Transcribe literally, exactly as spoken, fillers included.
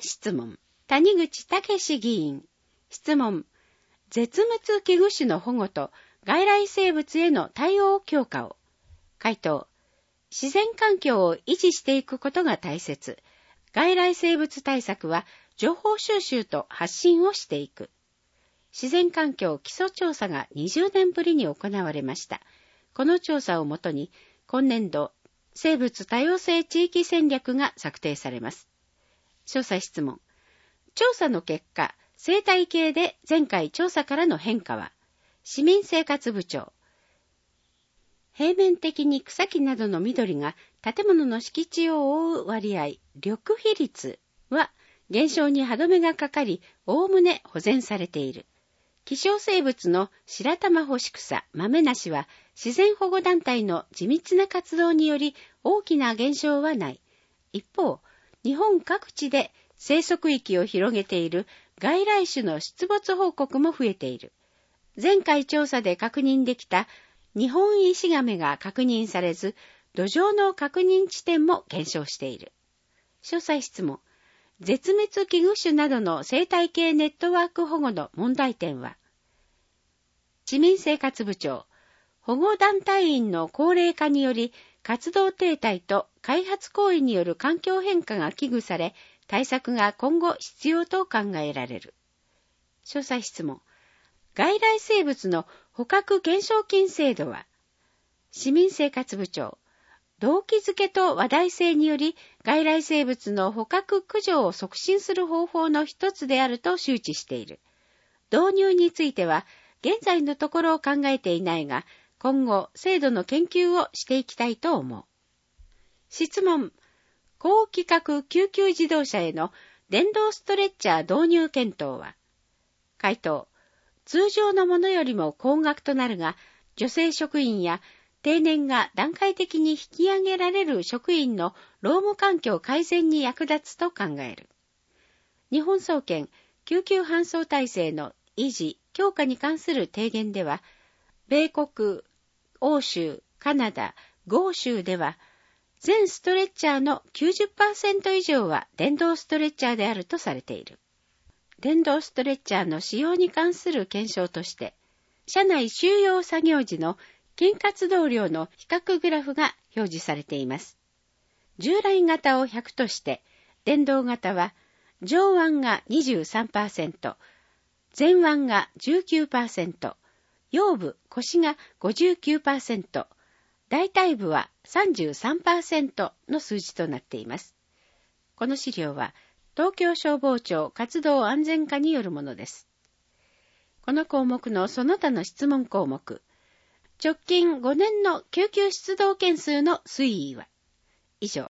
質問。谷口武史議員。質問。絶滅危惧種の保護と外来生物への対応強化を。回答。自然環境を維持していくことが大切。外来生物対策は情報収集と発信をしていく。自然環境基礎調査がにじゅうねんぶりに行われました。この調査をもとに、今年度、生物多様性地域戦略が策定されます。詳細質問。調査の結果、生態系で前回調査からの変化は、市民生活部長。平面的に草木などの緑が建物の敷地を覆う割合、緑比率は減少に歯止めがかかり、おおむね保全されている。希少生物の白玉干し草、豆梨は自然保護団体の地道な活動により大きな減少はない。一方、日本各地で生息域を広げている外来種の出没報告も増えている。前回調査で確認できた日本イシガメが確認されず、土壌の確認地点も減少している。詳細質問。絶滅危惧種などの生態系ネットワーク保護の問題点は、市民生活部長、保護団体員の高齢化により活動停滞と開発行為による環境変化が危惧され、対策が今後必要と考えられる。詳細質問。外来生物の捕獲懸賞金制度は、市民生活部長、動機づけと話題性により外来生物の捕獲駆除を促進する方法の一つであると周知している。導入については現在のところを考えていないが、今後制度の研究をしていきたいと思う。質問。高規格救急自動車への電動ストレッチャー導入検討は。回答。通常のものよりも高額となるが、女性職員や定年が段階的に引き上げられる職員の労務環境改善に役立つと考える。日本総研救急搬送体制の維持・強化に関する提言では、米国、欧州、カナダ、豪州では、全ストレッチャーの きゅうじゅっパーセント 以上は電動ストレッチャーであるとされている。電動ストレッチャーの使用に関する検証として、車内収容作業時の筋活動量の比較グラフが表示されています。従来型をひゃくとして、電動型は上腕が にじゅうさんパーセント、前腕が じゅうきゅうパーセント、腰部、腰が ごじゅうきゅうパーセント、大腿部は さんじゅうさんパーセント の数字となっています。この資料は東京消防庁活動安全課によるものです。この項目のその他の質問項目、直近ごねんの救急出動件数の推移は以上。